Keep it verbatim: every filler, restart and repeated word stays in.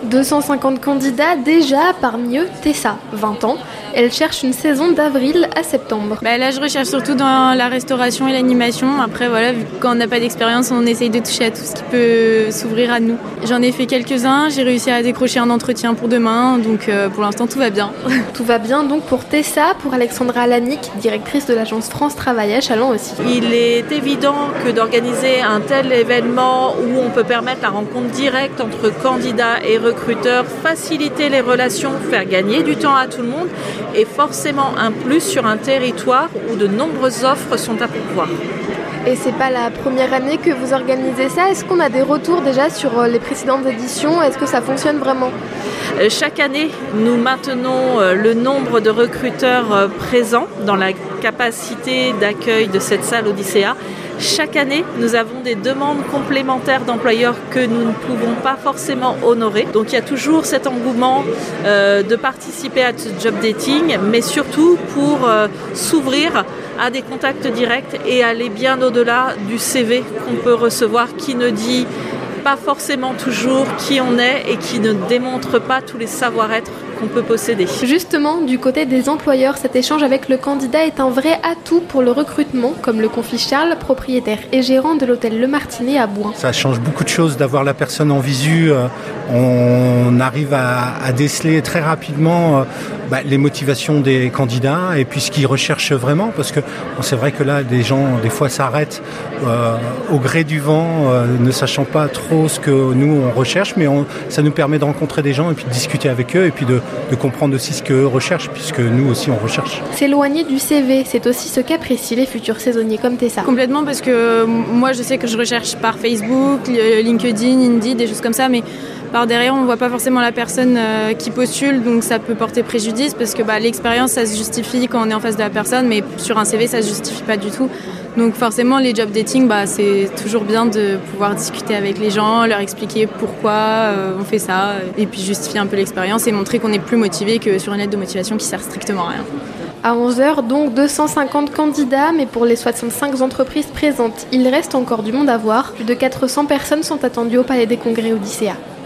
deux cent cinquante candidats déjà, parmi eux Tessa, vingt ans. Elle cherche une saison d'avril à septembre. Bah là, je recherche surtout dans la restauration et l'animation. Après, voilà, vu que quand on n'a pas d'expérience, on essaye de toucher à tout ce qui peut s'ouvrir à nous. J'en ai fait quelques-uns, j'ai réussi à décrocher un entretien pour demain, donc euh, pour l'instant, tout va bien. Tout va bien donc pour Tessa, pour Alexandra Alanic, directrice de l'agence France Travail à Châlons aussi. Il est évident que d'organiser un tel événement où on peut permettre la rencontre directe entre candidats et recruteurs, faciliter les relations, faire gagner du temps à tout le monde, est forcément un plus sur un territoire où de nombreuses offres sont à pourvoir. Et c'est pas la première année que vous organisez ça. Est-ce qu'on a des retours déjà sur les précédentes éditions ? Est-ce que ça fonctionne vraiment ? Chaque année, nous maintenons le nombre de recruteurs présents dans la capacité d'accueil de cette salle Odyssea. Chaque année, nous avons des demandes complémentaires d'employeurs que nous ne pouvons pas forcément honorer. Donc il y a toujours cet engouement euh, de participer à ce job dating, mais surtout pour euh, s'ouvrir à des contacts directs et aller bien au-delà du C V qu'on peut recevoir, qui ne dit pas forcément toujours qui on est et qui ne démontre pas tous les savoir-être qu'on peut posséder. Justement, du côté des employeurs, cet échange avec le candidat est un vrai atout pour le recrutement, comme le confie Charles, propriétaire et gérant de l'hôtel Le Martinet à Bouin. Ça change beaucoup de choses d'avoir la personne en visu. On arrive à, à déceler très rapidement bah, les motivations des candidats et puis ce qu'ils recherchent vraiment, parce que bon, c'est vrai que là, des gens, des fois, s'arrêtent euh, au gré du vent, euh, ne sachant pas trop ce que nous, on recherche, mais on, ça nous permet de rencontrer des gens et puis de discuter avec eux et puis de de comprendre aussi ce qu'eux recherchent, puisque nous aussi on recherche. S'éloigner du C V, c'est aussi ce qu'apprécient les futurs saisonniers comme Tessa. Complètement, parce que moi je sais que je recherche par Facebook, LinkedIn, Indeed, des choses comme ça, mais par derrière on ne voit pas forcément la personne euh, qui postule, donc ça peut porter préjudice, parce que bah, l'expérience ça se justifie quand on est en face de la personne, mais sur un C V ça ne se justifie pas du tout. Donc forcément les job dating, bah, c'est toujours bien de pouvoir discuter avec les gens, leur expliquer pourquoi euh, on fait ça, et puis justifier un peu l'expérience et montrer qu'on est plus motivé que sur une lettre de motivation qui sert strictement à rien. À onze heures, donc deux cent cinquante candidats, mais pour les soixante-cinq entreprises présentes, il reste encore du monde à voir. Plus de quatre cents personnes sont attendues au Palais des Congrès Odyssea.